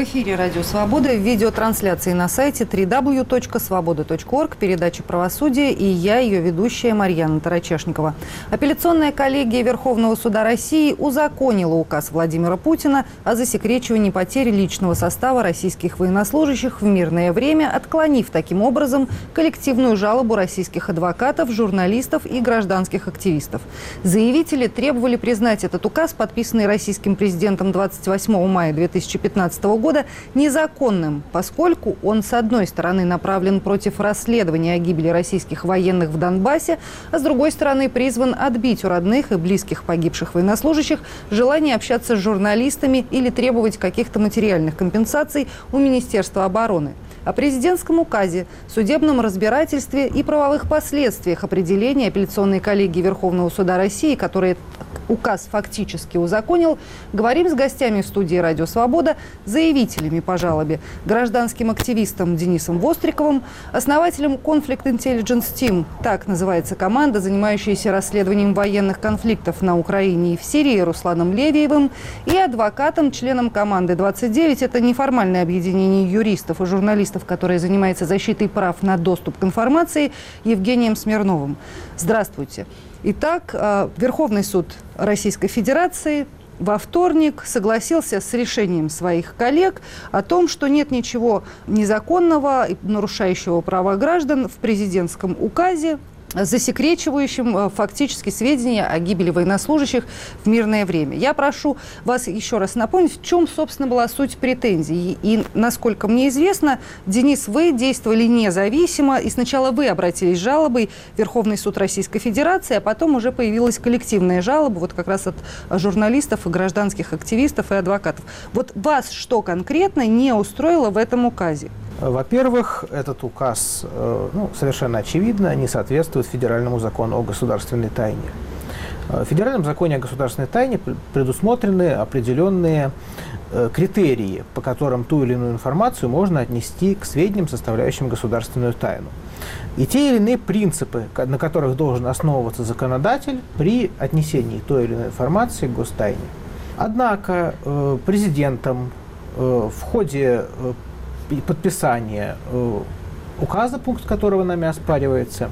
эфире «Радио Свобода», в видеотрансляции на сайте www.svoboda.org, передача «Правосудие», и я, ее ведущая Марьяна Тарачешникова. Апелляционная коллегия Верховного суда России узаконила указ Владимира Путина о засекречивании потери личного состава российских военнослужащих в мирное время, отклонив таким образом коллективную жалобу российских адвокатов, журналистов и гражданских активистов. Заявители требовали признать этот указ, подписанный российским президентом 28 мая 2015 года, незаконным, поскольку он, с одной стороны, направлен против расследования о гибели российских военных в Донбассе, а с другой стороны, призван отбить у родных и близких погибших военнослужащих желание общаться с журналистами или требовать каких-то материальных компенсаций у Министерства обороны. О президентском указе, судебном разбирательстве и правовых последствиях определения апелляционной коллегии Верховного суда России, который указ фактически узаконил, говорим с гостями в студии «Радио Свобода», заявителями по жалобе, гражданским активистом Денисом Востриковым, основателем Conflict Intelligence Team, так называется команда, занимающаяся расследованием военных конфликтов на Украине и в Сирии, Русланом Левиевым, и адвокатом, членом команды 29, это неформальное объединение юристов и журналистов, которое занимается защитой прав на доступ к информации, Евгением Смирновым. Здравствуйте. Итак, Верховный суд Российской Федерации во вторник согласился с решением своих коллег о том, что нет ничего незаконного и нарушающего права граждан в президентском указе, засекречивающим фактически сведения о гибели военнослужащих в мирное время. Я прошу вас еще раз напомнить, в чем, собственно, была суть претензий. И, насколько мне известно, Денис, вы действовали независимо, и сначала вы обратились с жалобой в Верховный суд Российской Федерации, а потом уже появилась коллективная жалоба, вот как раз от журналистов, и гражданских активистов, и адвокатов. Вот вас что конкретно не устроило в этом указе? Во-первых, этот указ, совершенно очевидно, не соответствует федеральному закону о государственной тайне. В федеральном законе о государственной тайне предусмотрены определенные критерии, по которым ту или иную информацию можно отнести к сведениям, составляющим государственную тайну. И те или иные принципы, на которых должен основываться законодатель при отнесении той или иной информации к гостайне. Однако президентом в ходе подписания указа, пункт которого нами оспаривается,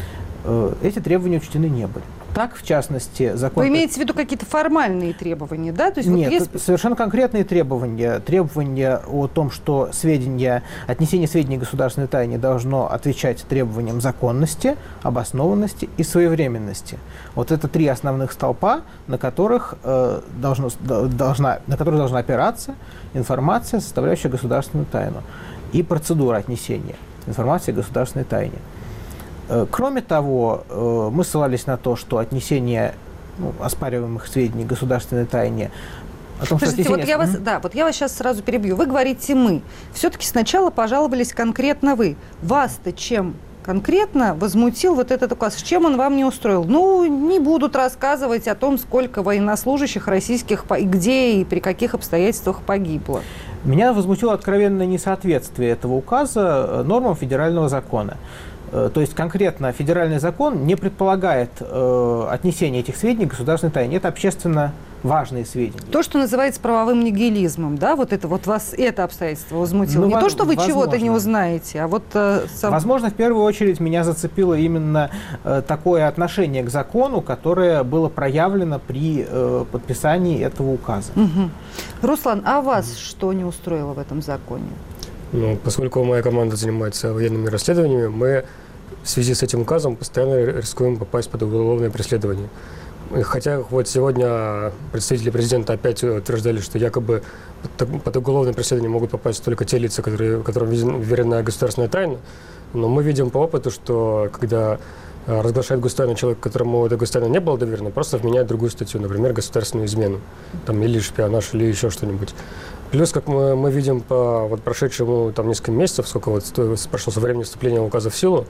эти требования учтены не были. Так, в частности, закон... Вы имеете в виду какие-то формальные требования, да? То есть Нет, вот есть... совершенно конкретные требования. Требования о том, что отнесение сведений к государственной тайне должно отвечать требованиям законности, обоснованности и своевременности. Вот это три основных столпа, на которых должна опираться информация, составляющая государственную тайну, и процедура отнесения информации к государственной тайне. Кроме того, мы ссылались на то, что отнесение оспариваемых сведений к государственной тайне... Подождите, вот я вас сейчас сразу перебью. Вы говорите «мы». Все-таки сначала пожаловались конкретно вы. Вас-то чем конкретно возмутил вот этот указ? Чем он вам не устроил? Не будут рассказывать о том, сколько военнослужащих российских, где и при каких обстоятельствах погибло. Меня возмутило откровенное несоответствие этого указа нормам федерального закона. То есть конкретно федеральный закон не предполагает отнесение этих сведений к государственной тайне. Это общественно важные сведения. То, что называется правовым нигилизмом, да? Вот вас это обстоятельство возмутило. Не то, что вы чего-то не узнаете, а вот... Возможно, в первую очередь меня зацепило именно такое отношение к закону, которое было проявлено при подписании этого указа. Угу. Руслан, а вас что не устроило в этом законе? Поскольку моя команда занимается военными расследованиями, мы в связи с этим указом постоянно рискуем попасть под уголовное преследование. Хотя вот сегодня представители президента опять утверждали, что якобы под уголовное преследование могут попасть только те лица, которым верена государственная тайна. Но мы видим по опыту, что когда разглашает гостайну человек, которому эта гостайна не была доверена, просто вменяет другую статью, например, государственную измену, или шпионаж, или еще что-нибудь. Плюс, как мы видим по прошедшему несколько месяцев, сколько прошло со времени вступления указа в силу,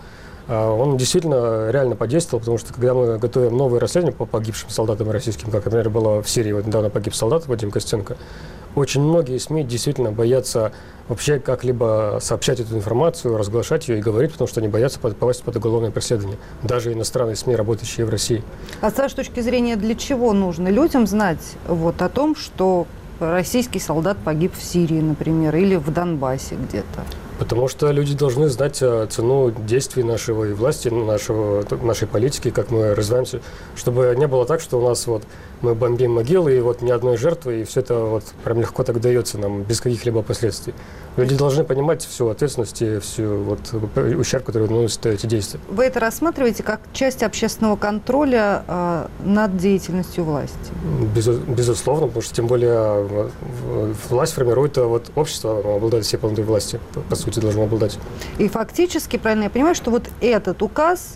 он действительно реально подействовал, потому что когда мы готовим новые расследования по погибшим солдатам российским, как, например, было в Сирии, недавно погиб солдат Вадим Костенко, очень многие СМИ действительно боятся вообще как-либо сообщать эту информацию, разглашать ее и говорить, потому что они боятся попасть под уголовное преследование. Даже иностранные СМИ, работающие в России. А с вашей точки зрения, для чего нужно людям знать о том, что российский солдат погиб в Сирии, например, или в Донбассе где-то? Потому что люди должны знать цену действий нашей власти, нашей политики, как мы развиваемся, чтобы не было так, что у нас вот мы бомбим могилы, и вот ни одной жертвы, и все это вот прям легко так дается нам, без каких-либо последствий. Люди должны понимать всю ответственность и всю вот ущерб, который наносят эти действия. Вы это рассматриваете как часть общественного контроля над деятельностью власти? Безусловно, потому что тем более власть формирует вот общество, оно обладает всей полнотой власти, по сути, должно обладать. И фактически, правильно я понимаю, что вот этот указ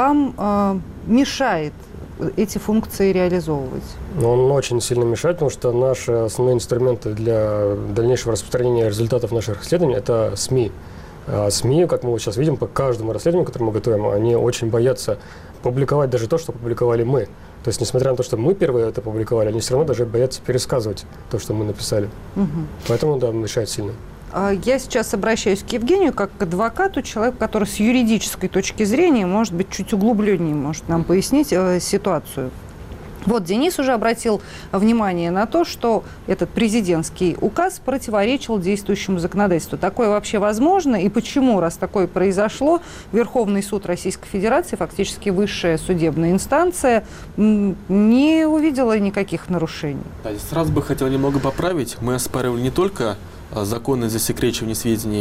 вам мешает эти функции реализовывать? Но он очень сильно мешает, потому что наши основные инструменты для дальнейшего распространения результатов наших исследований – это СМИ. А СМИ, как мы вот сейчас видим, по каждому расследованию, которое мы готовим, они очень боятся публиковать даже то, что публиковали мы. То есть, несмотря на то, что мы первые это публиковали, они все равно даже боятся пересказывать то, что мы написали. Угу. Поэтому, да, мешает сильно. Я сейчас обращаюсь к Евгению как к адвокату, человеку, который с юридической точки зрения, может быть, чуть углубленнее может нам пояснить ситуацию. Вот Денис уже обратил внимание на то, что этот президентский указ противоречил действующему законодательству. Такое вообще возможно? И почему, раз такое произошло, Верховный суд Российской Федерации, фактически высшая судебная инстанция, не увидела никаких нарушений? Да, сразу бы хотел немного поправить. Мы оспаривали не только законное засекречивание сведений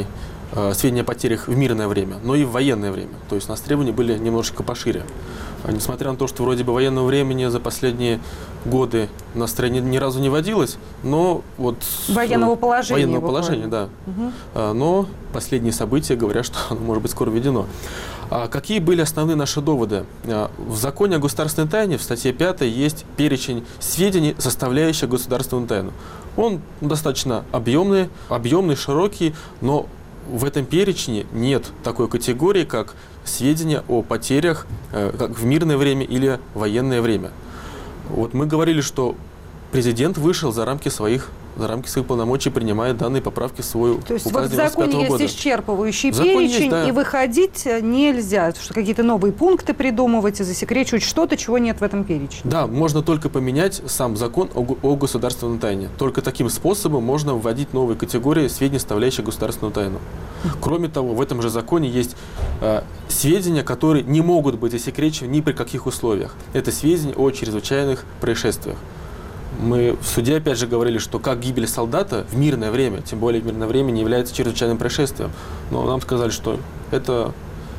о потерях в мирное время, но и в военное время. То есть у нас требования были немножечко пошире. Несмотря на то, что вроде бы военного времени за последние годы у нас в стране ни разу не водилось, но вот... Военного положения. Да. Угу. Но последние события говорят, что оно может быть скоро введено. Какие были основные наши доводы? В законе о государственной тайне в статье 5 есть перечень сведений, составляющих государственную тайну. Он достаточно объемный, широкий, но в этом перечне нет такой категории, как сведения о потерях как в мирное время или военное время. Вот мы говорили, что президент вышел за рамки своих полномочий, принимая данные поправки в свой указ 95 года. То есть вот в законе есть исчерпывающий перечень, и выходить нельзя, что какие-то новые пункты придумывать и засекречивать что-то, чего нет в этом перечне. Да, можно только поменять сам закон о государственной тайне. Только таким способом можно вводить новые категории сведений, составляющих государственную тайну. Кроме того, в этом же законе есть сведения, которые не могут быть засекречены ни при каких условиях. Это сведения о чрезвычайных происшествиях. Мы в суде опять же говорили, что как гибель солдата в мирное время, тем более в мирное время, не является чрезвычайным происшествием. Но нам сказали, что это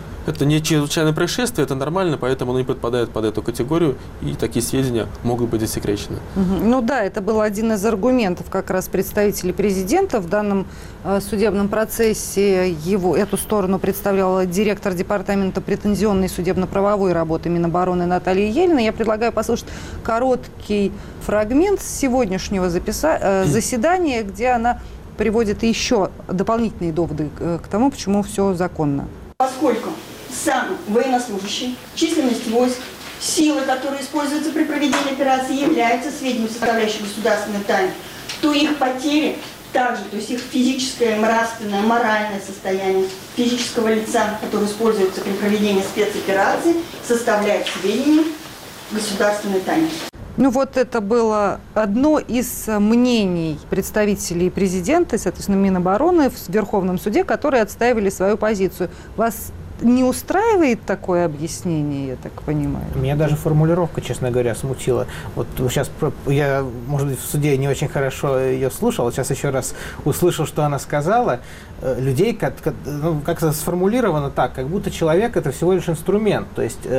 не чрезвычайное происшествие, это нормально, поэтому оно не подпадает под эту категорию, и такие сведения могут быть засекречены. Ну да, это был один из аргументов как раз представителей президента. В данном судебном процессе эту сторону представляла директор департамента претензионной судебно-правовой работы Минобороны Наталья Ельна. Я предлагаю послушать короткий фрагмент с сегодняшнего заседания, где она приводит еще дополнительные доводы к тому, почему все законно. Поскольку сам военнослужащий, численность войск, силы, которые используются при проведении операции, являются сведениями, составляющими государственной тайны, то их потери также, то есть их физическое, нравственное, моральное состояние физического лица, которое используется при проведении спецоперации, составляет сведения государственной тайны. Ну вот это было одно из мнений представителей президента, соответственно, Минобороны в Верховном суде, которые отстаивали свою позицию. Вас не устраивает такое объяснение, я так понимаю? Меня даже формулировка, честно говоря, смутила. Вот сейчас я, может быть, в суде не очень хорошо ее слушал, сейчас еще раз услышал, что она сказала. Людей как-то сформулировано так, как будто человек – это всего лишь инструмент. То есть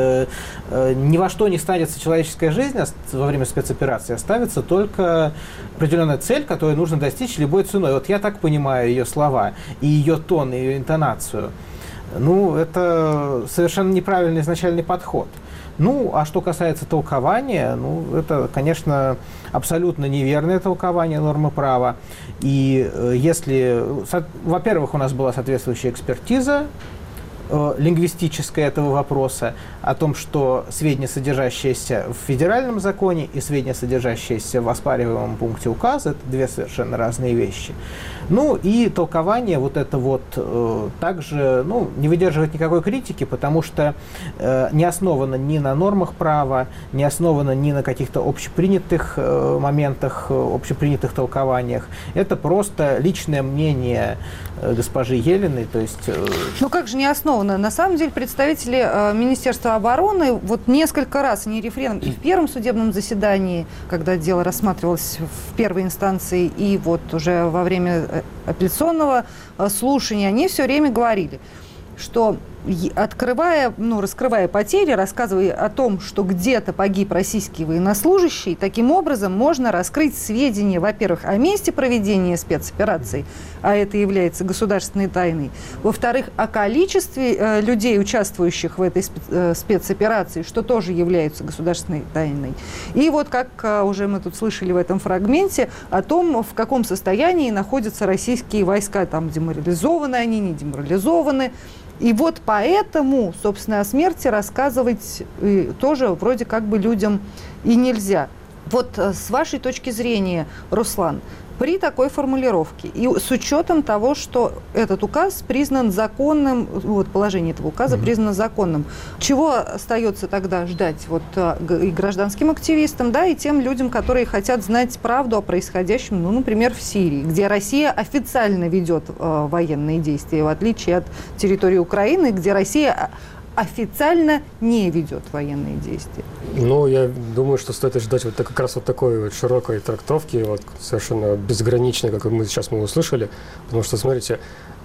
ни во что не ставится человеческая жизнь во время спецоперации, а ставится только определенная цель, которую нужно достичь любой ценой. Вот я так понимаю ее слова, и ее тон, и ее интонацию. Ну, это совершенно неправильный изначальный подход. Ну, а что касается толкования, ну, это, конечно, абсолютно неверное толкование нормы права. И если, во-первых, у нас была соответствующая экспертиза, лингвистическое этого вопроса, о том, что сведения, содержащиеся в федеральном законе, и сведения, содержащиеся в оспариваемом пункте указа, это две совершенно разные вещи. Ну и толкование вот это вот также не выдерживает никакой критики, потому что не основано ни на нормах права, не основано ни на каких-то общепринятых моментах, общепринятых толкованиях. Это просто личное мнение госпожи Елиной, то есть... Ну как же не основано? На самом деле представители Министерства обороны вот несколько раз, не референдум, и в первом судебном заседании, когда дело рассматривалось в первой инстанции, и вот уже во время апелляционного слушания, они все время говорили, что раскрывая потери, рассказывая о том, что где-то погиб российский военнослужащий, таким образом можно раскрыть сведения, во-первых, о месте проведения спецоперации, а это является государственной тайной, во-вторых, о количестве людей, участвующих в этой спецоперации, что тоже является государственной тайной. И вот, как уже мы тут слышали в этом фрагменте, о том, в каком состоянии находятся российские войска, там деморализованы они, не деморализованы. И вот поэтому, собственно, о смерти рассказывать тоже вроде как бы людям и нельзя. Вот с вашей точки зрения, Руслан, при такой формулировке и с учетом того, что этот указ признан законным, положение этого указа признано законным, чего остается тогда ждать и гражданским активистам, и тем людям, которые хотят знать правду о происходящем, например, в Сирии, где Россия официально ведет военные действия, в отличие от территории Украины, где Россия официально не ведет военные действия? Я думаю, что стоит ждать как раз такой широкой трактовки, совершенно безграничной, как мы сейчас услышали. Потому что, смотрите,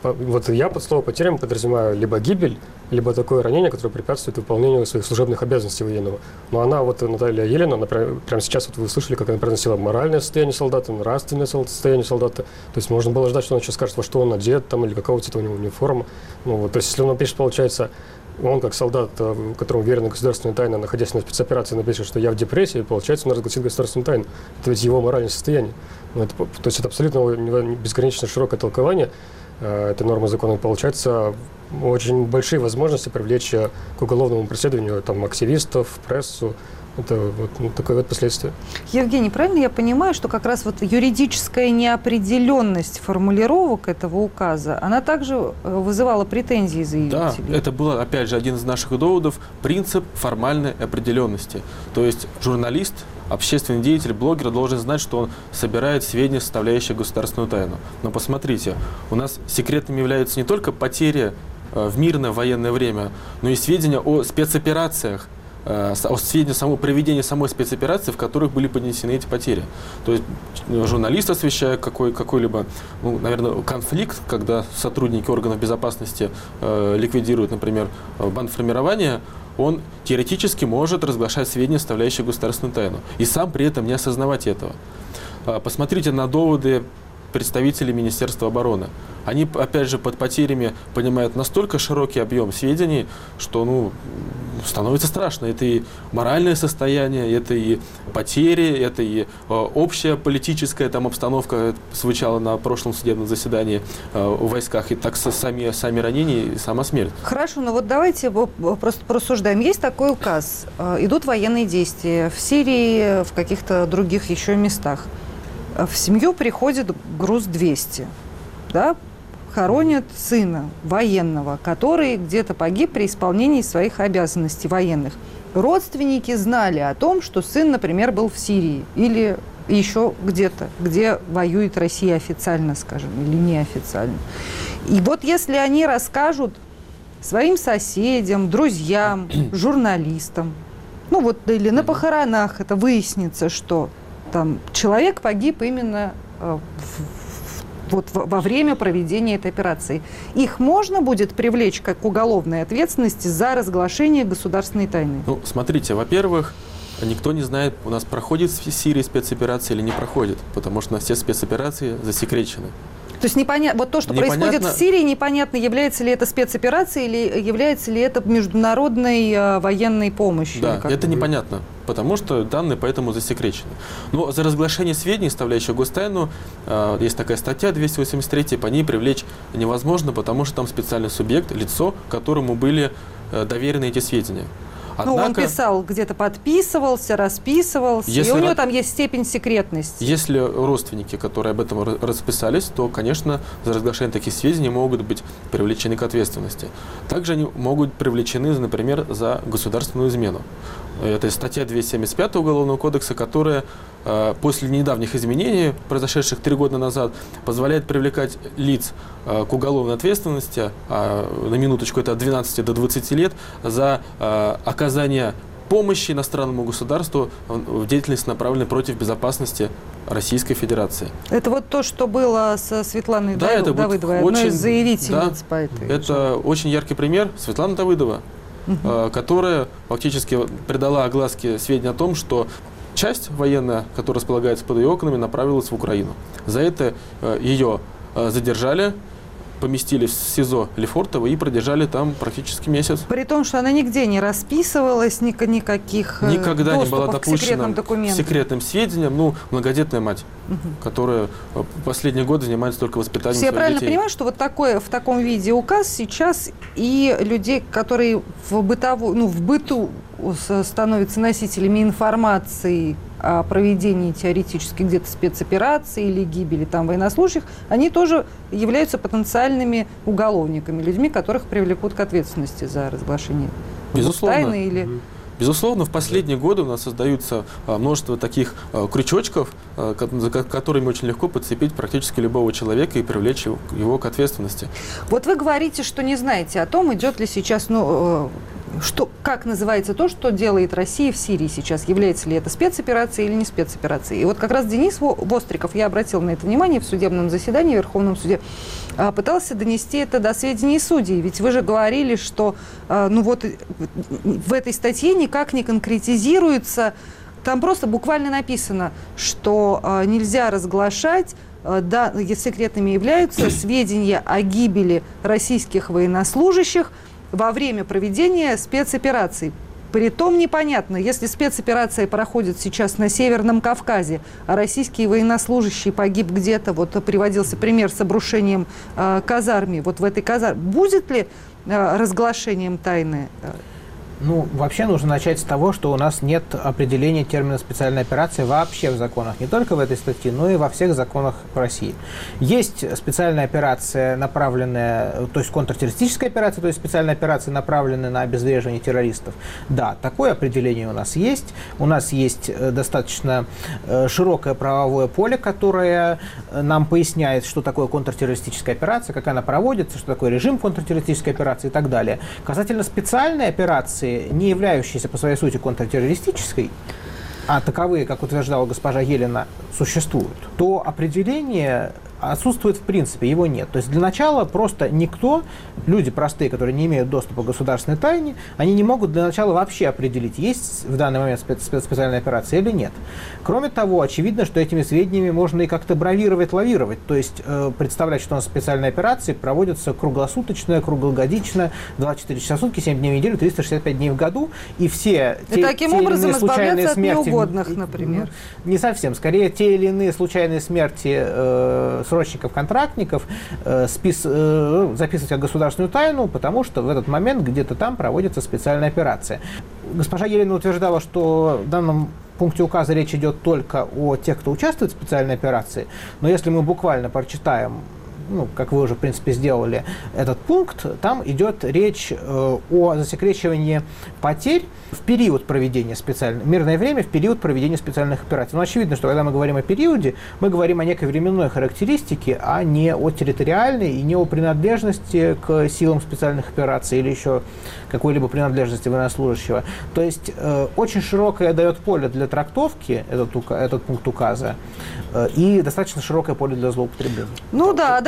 я под слово «потерям» подразумеваю либо гибель, либо такое ранение, которое препятствует выполнению своих служебных обязанностей военного. Но она, Наталья Елена, прямо сейчас вы слышали, как она произносила моральное состояние солдата, нравственное состояние солдата. То есть можно было ждать, что она сейчас скажет, во что он одет, или какого цвета у него униформа. То есть если он напишет, получается, он, как солдат, которому уверена государственная тайна, находясь на спецоперации, напишет, что я в депрессии, получается, он разгласил государственную тайну. Это ведь его моральное состояние. То есть это абсолютно безгранично широкое толкование этой нормы закона. Получается, очень большие возможности привлечь к уголовному преследованию активистов, прессу. Это такое последствие. Евгений, правильно я понимаю, что как раз юридическая неопределенность формулировок этого указа, она также вызывала претензии заявителей? Да, это был, опять же, один из наших доводов, принцип формальной определенности. То есть журналист, общественный деятель, блогер должен знать, что он собирает сведения, составляющие государственную тайну. Но посмотрите, у нас секретными являются не только потери в мирное военное время, но и сведения о спецоперациях, сведения о проведении самой спецоперации, в которых были понесены эти потери. То есть журналист, освещая какой-либо, наверное, конфликт, когда сотрудники органов безопасности ликвидируют, например, бандформирование, он теоретически может разглашать сведения, составляющие государственную тайну, и сам при этом не осознавать этого. Посмотрите на доводы представителей Министерства обороны. Они, опять же, под потерями понимают настолько широкий объем сведений, что становится страшно. Это и моральное состояние, это и потери, это и общая политическая обстановка, звучала на прошлом судебном заседании в войсках, и так сами ранения и сама смерть. Хорошо, давайте просто порассуждаем. Есть такой указ, идут военные действия в Сирии, в каких-то других еще местах. В семью приходит груз 200, хоронят сына военного, который где-то погиб при исполнении своих обязанностей военных. Родственники знали о том, что сын, например, был в Сирии или еще где-то, где воюет Россия официально, скажем, или неофициально. И если они расскажут своим соседям, друзьям, журналистам, или на похоронах это выяснится, что человек погиб именно во время проведения этой операции. Их можно будет привлечь к уголовной ответственности за разглашение государственной тайны? Смотрите, во-первых, никто не знает, у нас проходит в Сирии спецоперация или не проходит, потому что у нас все спецоперации засекречены. То есть непонятно, вот то, что происходит в Сирии, непонятно, является ли это спецоперацией или является ли это международной военной помощью. Да, это непонятно, потому что данные поэтому засекречены. Но за разглашение сведений, составляющих гостайну, есть такая статья 283, по ней привлечь невозможно, потому что там специальный субъект, лицо, которому были доверены эти сведения. Однако, он писал, где-то подписывался, расписывался, и у него там есть степень секретности. Если родственники, которые об этом расписались, то, конечно, за разглашение таких сведений могут быть привлечены к ответственности. Также они могут быть привлечены, например, за государственную измену. Это статья 275 Уголовного кодекса, которая после недавних изменений, произошедших 3 года назад, позволяет привлекать лиц к уголовной ответственности, на минуточку это от 12 до 20 лет, за оказание помощи иностранному государству в деятельности, направленной против безопасности Российской Федерации. Это вот то, что было со Светланой Давыдовой, одной из заявительниц по этой. Это очень яркий пример. Светлана Давыдова, которая фактически придала огласке сведения о том, что часть военная, которая располагается под ее окнами, направилась в Украину. За это ее задержали, поместили в СИЗО Лефортово и продержали там практически месяц. При том, что она нигде не расписывалась, никаких никогда не была допущена к секретным сведениям. Многодетная мать, которая последние годы занимается только воспитанием своих детей. Я правильно понимаю, что вот в таком виде указ сейчас и людей, которые в быту становятся носителями информации о проведении теоретически где-то спецоперации или гибели там военнослужащих, они тоже являются потенциальными уголовниками, людьми, которых привлекут к ответственности за разглашение тайны или... Безусловно, в последние годы у нас создаются множество таких крючочков, за которыми очень легко подцепить практически любого человека и привлечь его к ответственности. Вот вы говорите, что не знаете о том, идет ли сейчас, как называется то, что делает Россия в Сирии сейчас, является ли это спецоперацией или не спецоперацией. И вот как раз Денис Востриков, я обратил на это внимание в судебном заседании в Верховном суде, пытался донести это до сведений судей. Ведь вы же говорили, что в этой статье никак не конкретизируется, там просто буквально написано, что нельзя разглашать, секретными являются сведения о гибели российских военнослужащих во время проведения спецопераций. Притом непонятно, если спецоперация проходит сейчас на Северном Кавказе, а российский военнослужащий погиб где-то, приводился пример с обрушением казармы, в этой казарме, будет ли разглашением тайны? Вообще нужно начать с того, что у нас нет определения термина «специальная операция» вообще в законах, не только в этой статье, но и во всех законах в России. Есть специальная операция, направленная, то есть контртеррористическая операция, то есть специальная операция, направленная на обезвреживание террористов. Да, такое определение у нас есть. У нас есть достаточно широкое правовое поле, которое нам поясняет, что такое контртеррористическая операция, как она проводится, что такое режим контртеррористической операции и так далее. Касательно специальной операции, не являющейся по своей сути контртеррористической, а таковые, как утверждала госпожа Елена, существуют, то определение отсутствует в принципе, его нет. То есть для начала просто никто, люди простые, которые не имеют доступа к государственной тайне, они не могут для начала вообще определить, есть в данный момент специальная операция или нет. Кроме того, очевидно, что этими сведениями можно и как-то бравировать, лавировать, то есть представлять, что у нас специальные операции проводятся круглосуточно, круглогодично, 24 часа в сутки, 7 дней в неделю, 365 дней в году, и все и таким образом избавляться от неугодных, например. Не совсем. Скорее, те или иные случайные смерти срочников-контрактников записывать как государственную тайну, потому что в этот момент где-то там проводится специальная операция. Госпожа Елена утверждала, что в данном пункте указа речь идет только о тех, кто участвует в специальной операции, но если мы буквально прочитаем, как вы уже, в принципе, сделали этот пункт, там идет речь о засекречивании потерь в период проведения мирное время в период проведения специальных операций. Очевидно, что когда мы говорим о периоде, мы говорим о некой временной характеристике, а не о территориальной и не о принадлежности к силам специальных операций или еще какой-либо принадлежности военнослужащего. То есть очень широкое дает поле для трактовки этот пункт указа и достаточно широкое поле для злоупотребления. Дальше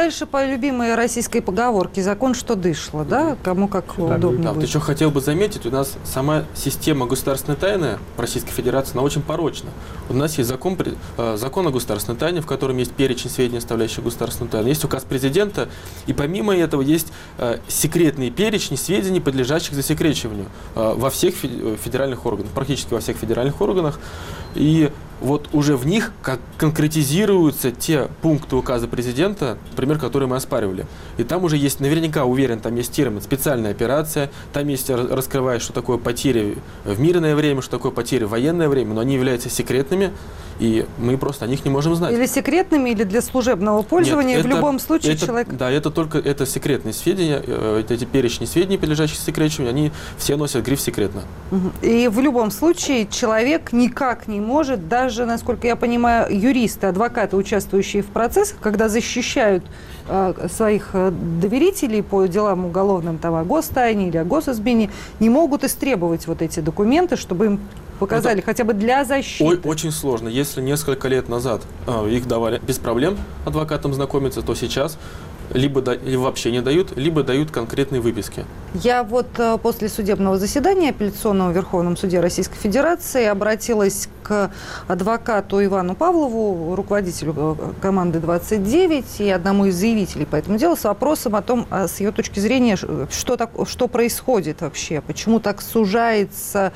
дальше по любимой российской поговорке «закон, что дышло», да? Кому как удобно Да, будет. вот еще хотел бы заметить, у нас сама система государственной тайны в Российской Федерации, она очень порочна. У нас есть закон о государственной тайне, в котором есть перечень сведений, составляющих государственную тайну. Есть указ президента, и помимо этого есть секретные перечни сведений, подлежащих засекречиванию во всех федеральных органах, практически во всех федеральных органах. И вот уже в них конкретизируются те пункты указа президента, например, которые мы оспаривали. И там уже есть, наверняка уверен, там есть термин «специальная операция», там есть раскрывая, что такое потери в мирное время, что такое потери в военное время, но они являются секретными, и мы просто о них не можем знать. Или секретными, или для служебного пользования. Нет, в любом случае человек... Да, это секретные сведения, эти перечни сведений, подлежащих секречиванию, они все носят гриф «секретно». И в любом случае человек никак не может, даже, насколько я понимаю, юристы, адвокаты, участвующие в процессах, когда защищают своих доверителей по делам уголовным, там, о гостайне или о госизмене, не могут истребовать вот эти документы, чтобы им показали хотя бы для защиты. Очень сложно. Если несколько лет назад их давали без проблем адвокатам знакомиться, то сейчас либо вообще не дают, либо дают конкретные выписки. Я вот после судебного заседания апелляционного в Верховном суде Российской Федерации обратилась к адвокату Ивану Павлову, руководителю команды 29 и одному из заявителей по этому делу, с вопросом о том, с ее точки зрения, что происходит вообще, почему так сужается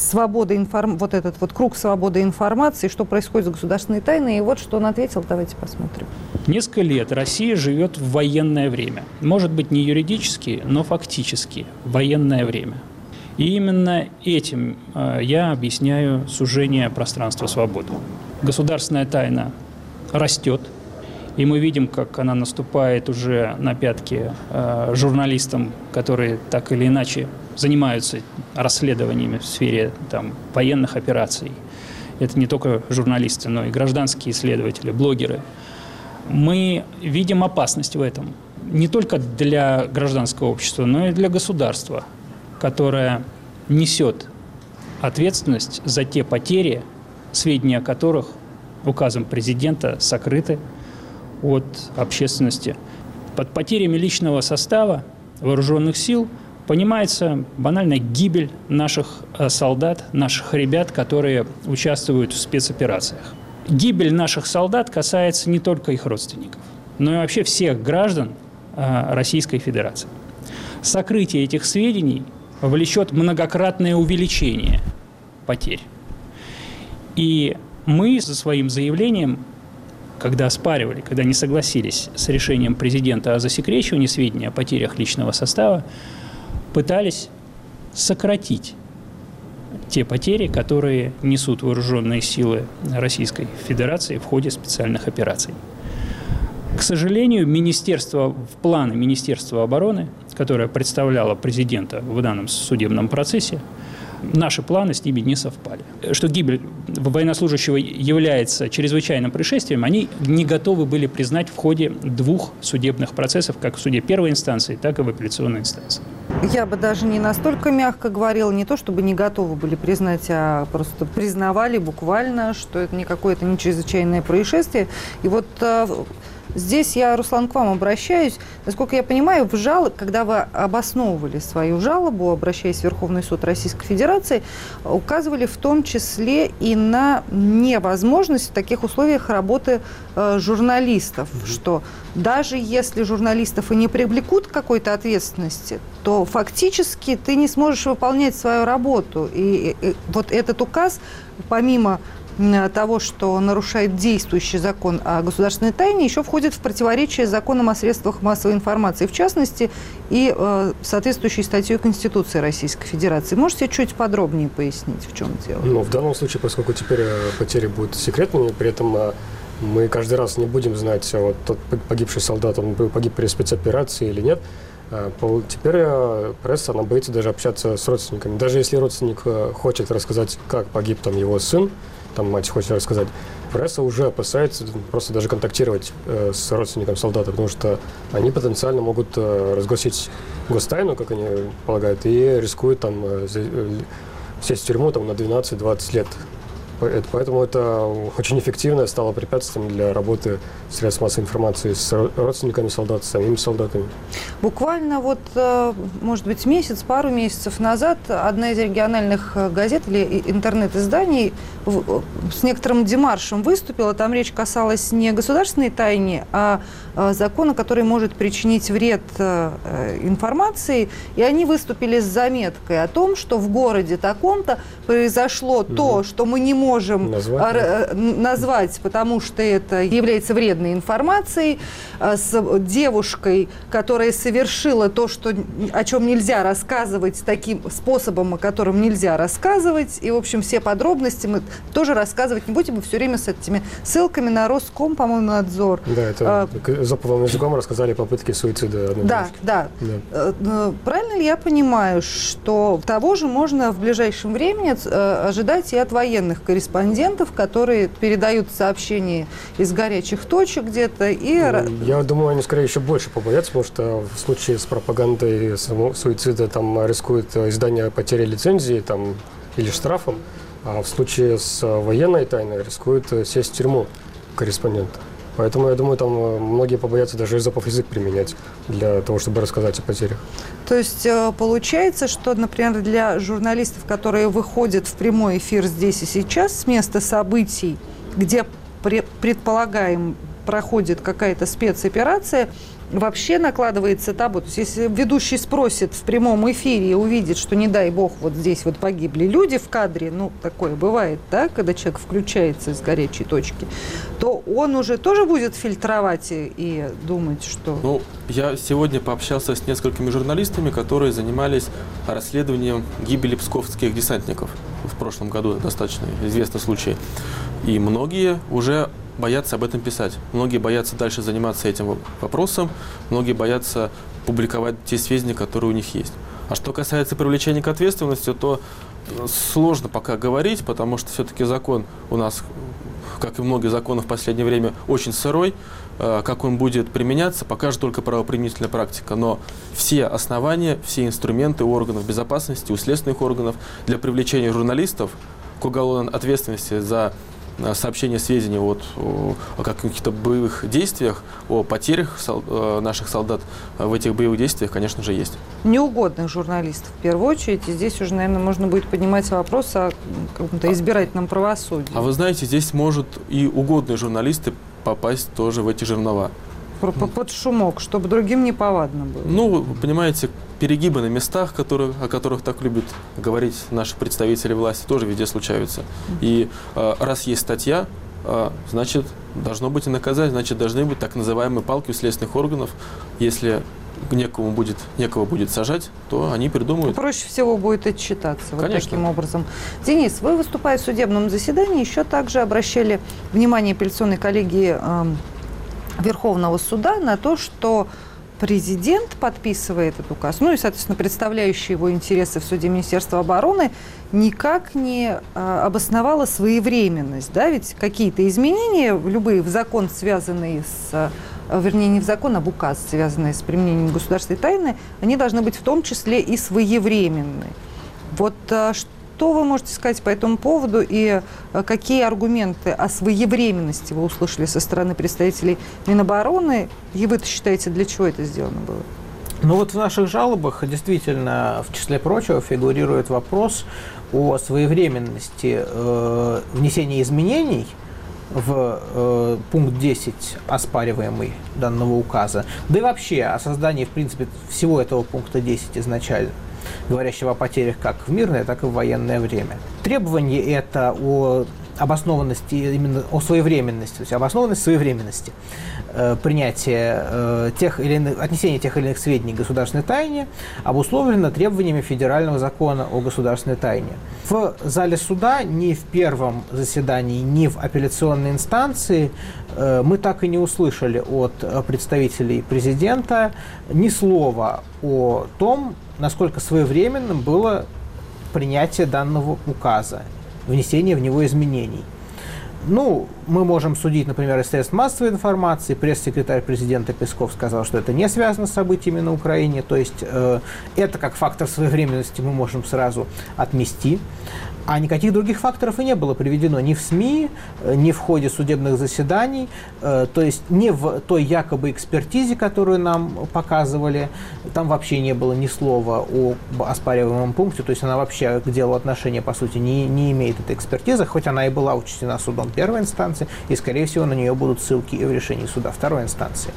вот этот вот круг свободы информации, что происходит с государственной тайной. И вот что он ответил, давайте посмотрим. Несколько лет Россия живет в военное время. Может быть, не юридически, но фактически военное время. И именно этим я объясняю сужение пространства свободы. Государственная тайна растет, и мы видим, как она наступает уже на пятки журналистам, которые так или иначе занимаются расследованиями в сфере военных операций. Это не только журналисты, но и гражданские исследователи, блогеры. Мы видим опасность в этом не только для гражданского общества, но и для государства, которое несет ответственность за те потери, сведения о которых указом президента сокрыты от общественности. Под потерями личного состава вооруженных сил понимается банальная гибель наших солдат, наших ребят, которые участвуют в спецоперациях. Гибель наших солдат касается не только их родственников, но и вообще всех граждан Российской Федерации. Сокрытие этих сведений влечет многократное увеличение потерь. И мы со своим заявлением, когда оспаривали, когда не согласились с решением президента о засекречивании сведений о потерях личного состава, пытались сократить те потери, которые несут вооруженные силы Российской Федерации в ходе специальных операций. К сожалению, в планы Министерства обороны, которое представляло президента в данном судебном процессе, наши планы с ними не совпали. Что гибель военнослужащего является чрезвычайным происшествием, они не готовы были признать в ходе 2 судебных процессов, как в суде первой инстанции, так и в апелляционной инстанции. Я бы даже не настолько мягко говорила, не то чтобы не готовы были признать, а просто признавали буквально, что это не какое-то не чрезвычайное происшествие. И вот здесь я, Руслан, к вам обращаюсь. Насколько я понимаю, когда вы обосновывали свою жалобу, обращаясь в Верховный суд Российской Федерации, указывали в том числе и на невозможность в таких условиях работы журналистов, что даже если журналистов и не привлекут к какой-то ответственности, то фактически ты не сможешь выполнять свою работу. И вот этот указ, помимо того, что нарушает действующий закон о государственной тайне, еще входит в противоречие с законом о средствах массовой информации, в частности, и соответствующей статьей Конституции Российской Федерации. Можете чуть подробнее пояснить, в чем дело? В данном случае, поскольку теперь потери будут секретными, при этом мы каждый раз не будем знать, вот тот погибший солдат, он погиб при спецоперации или нет, теперь пресса, она боится даже общаться с родственниками. Даже если родственник хочет рассказать, как погиб его сын, мать хочет рассказать, пресса уже опасается просто даже контактировать с родственником солдата, потому что они потенциально могут разгласить гостайну, как они полагают, и рискуют сесть в тюрьму на 12-20 лет. Поэтому это очень эффективно стало препятствием для работы средств массовой информации с родственниками солдат, с самими солдатами. Буквально вот, может быть, пару месяцев назад одна из региональных газет или интернет-изданий с некоторым демаршем выступила. Там речь касалась не государственной тайны, а закона, который может причинить вред информации. И они выступили с заметкой о том, что в городе таком-то произошло то, что мы не можем назвать, потому что это является вредной информацией, с девушкой, которая совершила то, о чем нельзя рассказывать, таким способом, о котором нельзя рассказывать. И, в общем, все подробности мы тоже рассказывать не будем. Мы все время с этими ссылками на Роском, по-моему, надзор. Да, это заповым языком рассказали попытки суицида одной девушки. Да. Правильно ли я понимаю, что того же можно в ближайшем времени ожидать и от военных корреспондентов, которые передают сообщения из горячих точек где-то? Я думаю, они скорее еще больше побоятся, потому что в случае с пропагандой суицида там рискует издание потери лицензии там, или штрафом, а в случае с военной тайной рискует сесть в тюрьму корреспондент. Поэтому, я думаю, там многие побоятся даже изопов язык применять для того, чтобы рассказать о потерях. То есть получается, что, например, для журналистов, которые выходят в прямой эфир здесь и сейчас с места событий, где, предполагаем, проходит какая-то спецоперация, вообще накладывается табу. То есть если ведущий спросит в прямом эфире и увидит, что, не дай бог, вот здесь вот погибли люди в кадре, такое бывает, да, когда человек включается из горячей точки, то он уже тоже будет фильтровать и думать, что... Я сегодня пообщался с несколькими журналистами, которые занимались расследованием гибели псковских десантников. В прошлом году достаточно известный случай. И многие уже боятся об этом писать. Многие боятся дальше заниматься этим вопросом. Многие боятся публиковать те сведения, которые у них есть. А что касается привлечения к ответственности, то сложно пока говорить, потому что все-таки закон у нас, как и многие законы в последнее время, очень сырой. Как он будет применяться, покажет только правоприменительная практика. Но все основания, все инструменты у органов безопасности, у следственных органов для привлечения журналистов к уголовной ответственности за сообщение сведений о каких-то боевых действиях, о потерях наших солдат в этих боевых действиях, конечно же, есть. Неугодных журналистов, в первую очередь. И здесь уже, наверное, можно будет поднимать вопрос о каком-то избирательном правосудии. А вы знаете, здесь может и угодные журналисты попасть тоже в эти жернова. Под шумок, чтобы другим не повадно было. Вы понимаете, перегибы на местах, о которых так любят говорить наши представители власти, тоже везде случаются. И раз есть статья, значит, должно быть и наказание, значит, должны быть так называемые палки у следственных органов. Если некого будет сажать, то они придумают. Проще всего будет отчитаться вот Конечно. таким образом. Денис, вы, выступая в судебном заседании, еще также обращали внимание апелляционной коллегии Верховного суда на то, что президент, подписывая этот указ, и, соответственно, представляющий его интересы в суде Министерства обороны, никак не обосновала своевременность. Да? Ведь какие-то изменения, любые в закон, связанные не в закон, а в указ, связанные с применением государственной тайны, они должны быть в том числе и своевременны. Что вы можете сказать по этому поводу и какие аргументы о своевременности вы услышали со стороны представителей Минобороны? И вы-то считаете, для чего это сделано было? В наших жалобах действительно, в числе прочего, фигурирует вопрос о своевременности внесения изменений в пункт 10 оспариваемый данного указа, да и вообще о создании, в принципе, всего этого пункта 10 изначально, говорящего о потерях как в мирное, так и в военное время. Требование это о обоснованности, именно о своевременности, то есть обоснованность своевременности принятия отнесения тех или иных сведений к государственной тайне обусловлено требованиями федерального закона о государственной тайне. В зале суда ни в первом заседании, ни в апелляционной инстанции мы так и не услышали от представителей президента ни слова о том, насколько своевременным было принятие данного указа, внесение в него изменений. Ну, мы можем судить, например, из средств массовой информации. Пресс-секретарь президента Песков сказал, что это не связано с событиями на Украине. То есть это как фактор своевременности мы можем сразу отмести. А никаких других факторов и не было приведено ни в СМИ, ни в ходе судебных заседаний, то есть не в той якобы экспертизе, которую нам показывали, там вообще не было ни слова о оспариваемом пункте, то есть она вообще к делу отношения, по сути, не имеет этой экспертизы, хоть она и была учтена судом первой инстанции, и, скорее всего, на нее будут ссылки и в решении суда второй инстанции.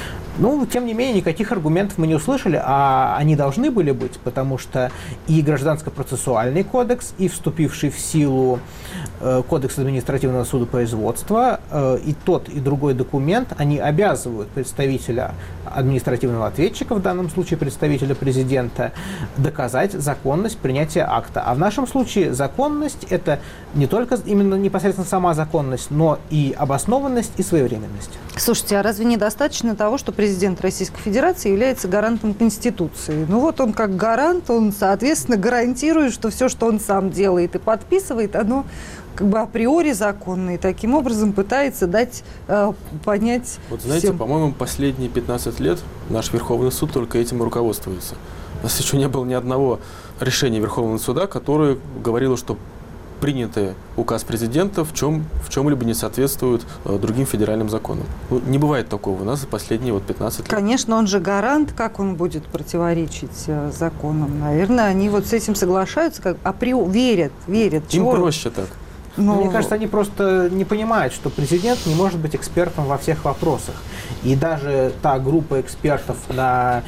Ну, тем не менее, никаких аргументов мы не услышали, а они должны были быть, потому что и Гражданско-процессуальный кодекс, и вступивший в силу Кодекс административного судопроизводства, и тот, и другой документ, они обязывают представителя административного ответчика, в данном случае представителя президента, доказать законность принятия акта. А в нашем случае законность – это не только именно непосредственно сама законность, но и обоснованность, и своевременность. Слушайте, а разве недостаточно того, что президент Российской Федерации является гарантом Конституции? Ну вот он как гарант, он, соответственно, гарантирует, что все, что он сам делает и подписывает, оно как бы априори законно, и таким образом пытается дать понять Вот знаете, всем. по-моему, последние 15 лет наш Верховный суд только этим и руководствуется. У нас еще не было ни одного решения Верховного суда, которое говорило, что принятый указ президента в чем-либо не соответствует другим федеральным законам. Ну, не бывает такого у нас за последние 15 лет. Конечно, он же гарант, как он будет противоречить законам. Наверное, они вот с этим соглашаются, как априори верят. Им Чего? проще так. Но... Мне кажется, они просто не понимают, что президент не может быть экспертом во всех вопросах. И даже та группа экспертов, на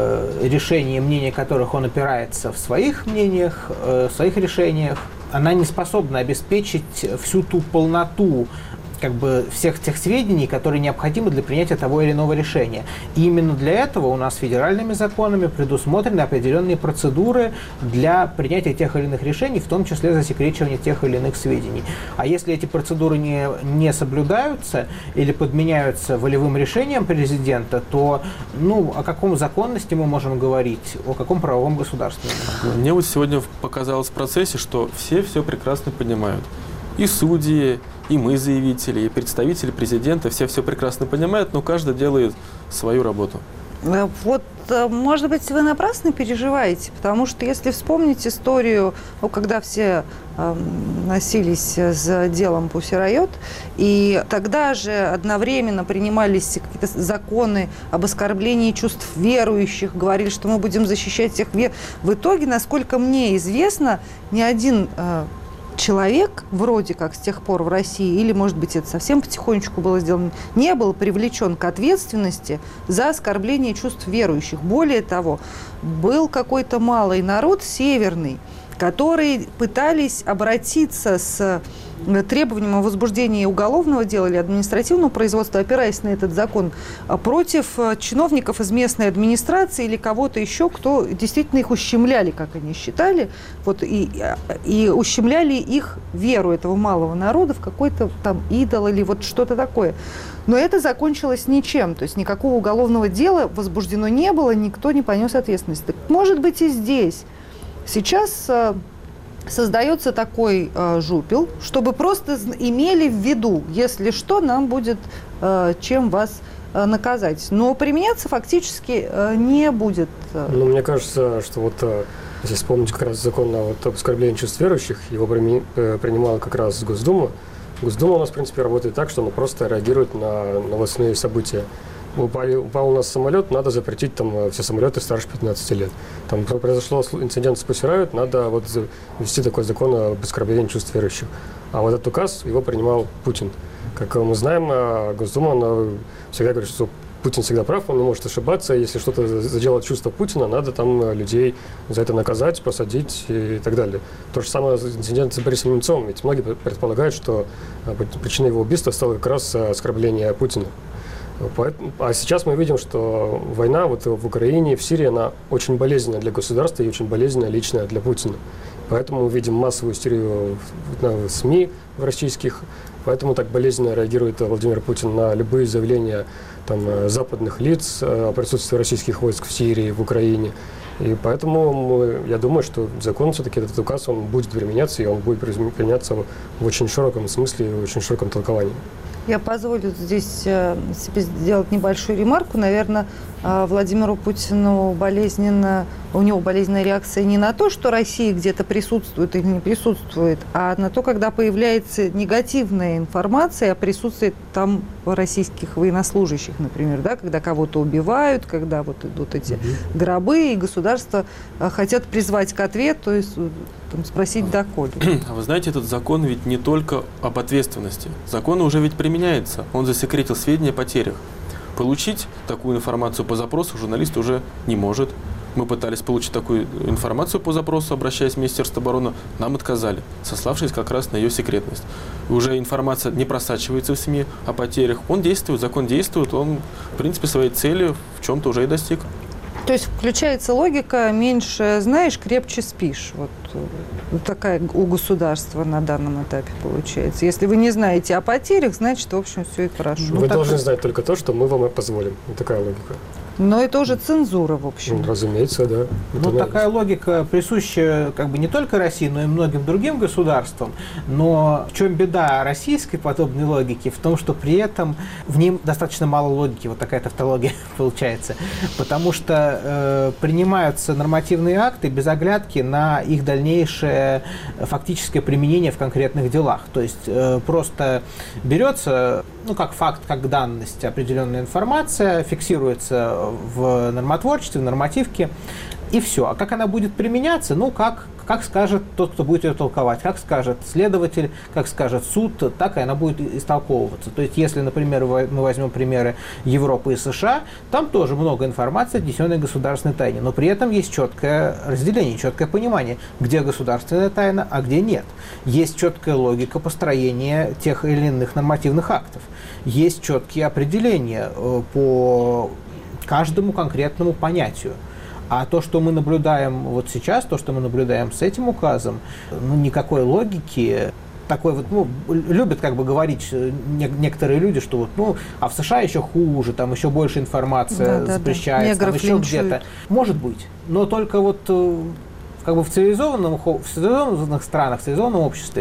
решение, мнения которых он опирается в своих мнениях, в своих решениях, она не способна обеспечить всю ту полноту как бы всех тех сведений, которые необходимы для принятия того или иного решения. И именно для этого у нас федеральными законами предусмотрены определенные процедуры для принятия тех или иных решений, в том числе засекречивания тех или иных сведений. А если эти процедуры не соблюдаются или подменяются волевым решением президента, то о каком законности мы можем говорить, о каком правовом государстве? Мне вот сегодня показалось в процессе, что все прекрасно понимают. И судьи, и мы, заявители, и представители президента, все прекрасно понимают, но каждый делает свою работу. Вот, может быть, вы напрасно переживаете, потому что если вспомнить историю, когда все носились с делом Pussy Riot, и тогда же одновременно принимались какие-то законы об оскорблении чувств верующих, говорили, что мы будем защищать всех В итоге, насколько мне известно, ни один человек, вроде как с тех пор в России, или, может быть, это совсем потихонечку было сделано, не был привлечен к ответственности за оскорбление чувств верующих. Более того, был какой-то малый народ северный, которые пытались обратиться с требованием о возбуждении уголовного дела или административного производства, опираясь на этот закон, против чиновников из местной администрации или кого-то еще, кто действительно их ущемляли, как они считали, и ущемляли их веру этого малого народа в какой-то там идол или вот что-то такое. Но это закончилось ничем, то есть никакого уголовного дела возбуждено не было, никто не понес ответственности. Так, может быть, и здесь. Сейчас создается такой жупел, чтобы просто имели в виду, если что, нам будет чем вас наказать. Но применяться фактически не будет. Ну, мне кажется, что вот если вспомнить как раз закон об оскорблении чувств верующих, его принимала как раз Госдума. Госдума у нас, в принципе, работает так, что она просто реагирует на новостные события. Упал у нас самолет, надо запретить там все самолеты старше 15 лет. Там произошел инцидент с Pussy Riot, надо вот ввести такой закон об оскорблении чувств верующих. А вот этот указ, его принимал Путин. Как мы знаем, Госдума, она всегда говорит, что Путин всегда прав, он не может ошибаться. Если что-то задело чувство Путина, надо там людей за это наказать, посадить и так далее. То же самое инцидент с Борисом Немцовым. Ведь многие предполагают, что причиной его убийства стало как раз оскорбление Путина. А сейчас мы видим, что война вот в Украине, в Сирии, она очень болезненная для государства и очень болезненная лично для Путина. Поэтому мы видим массовую истерию в СМИ в российских. Поэтому так болезненно реагирует Владимир Путин на любые заявления западных лиц о присутствии российских войск в Сирии, в Украине. И поэтому я думаю, что закон все-таки, этот указ, он будет применяться, и он будет применяться в очень широком смысле и в очень широком толковании. Я позволю здесь себе сделать небольшую ремарку. Наверное, Владимиру Путину у него болезненная реакция не на то, что Россия где-то присутствует или не присутствует, а на то, когда появляется негативная информация о присутствии там российских военнослужащих, например, да, когда кого-то убивают, когда вот идут эти гробы, и государства хотят призвать к ответу, то есть там, спросить доколе. А вы знаете, этот закон ведь не только об ответственности. Закон уже ведь применяется. Он засекретил сведения о потерях. Получить такую информацию по запросу журналист уже не может. Мы пытались получить такую информацию по запросу, обращаясь в Министерство обороны, нам отказали, сославшись как раз на ее секретность. Уже информация не просачивается в СМИ о потерях. Он действует, закон действует, он, в принципе, своей цели в чем-то уже и достиг. То есть включается логика «меньше знаешь, крепче спишь». Вот такая у государства на данном этапе получается. Если вы не знаете о потерях, значит, в общем, все и хорошо. Вы должны знать только то, что мы вам позволим. Вот такая логика. Но это уже цензура, в общем. Разумеется, да. Такая логика присуща как бы не только России, но и многим другим государствам. Но в чем беда российской подобной логики? В том, что при этом в ней достаточно мало логики. Вот такая тавтология получается. Потому что принимаются нормативные акты без оглядки на их дальнейшее фактическое применение в конкретных делах. То есть просто берется, как факт, как данность определенная информация, фиксируется в нормотворчестве, в нормативке, и все. А как она будет применяться? Как скажет тот, кто будет ее толковать, как скажет следователь, как скажет суд, так и она будет истолковываться. То есть, если, например, мы возьмем примеры Европы и США, там тоже много информации, отнесенной к государственной тайне, но при этом есть четкое разделение, четкое понимание, где государственная тайна, а где нет. Есть четкая логика построения тех или иных нормативных актов. Есть четкие определения по каждому конкретному понятию. А то, что мы наблюдаем вот сейчас, то, что мы наблюдаем с этим указом, никакой логики такой любят говорить некоторые люди, что а в США еще хуже, там еще больше информация запрещается, там еще где-то. Может быть, но только в цивилизованных странах, в цивилизованном обществе